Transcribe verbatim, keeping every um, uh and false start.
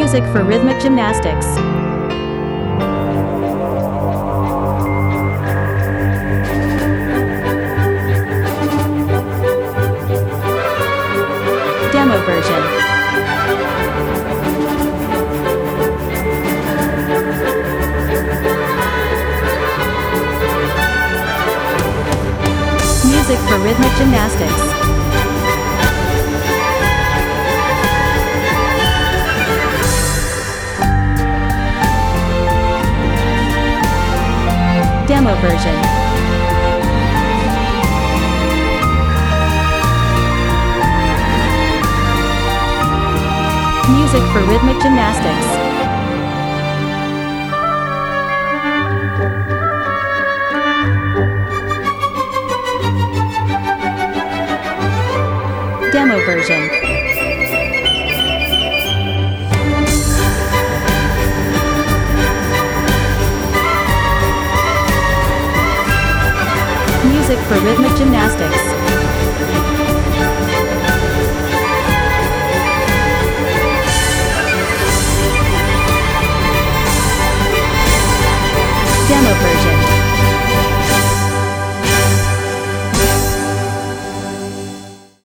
Music for rhythmic gymnastics. Demo version. Music for rhythmic gymnastics. Demo version. Music for rhythmic gymnastics. Demo version. Music for rhythmic gymnastics. Demo version.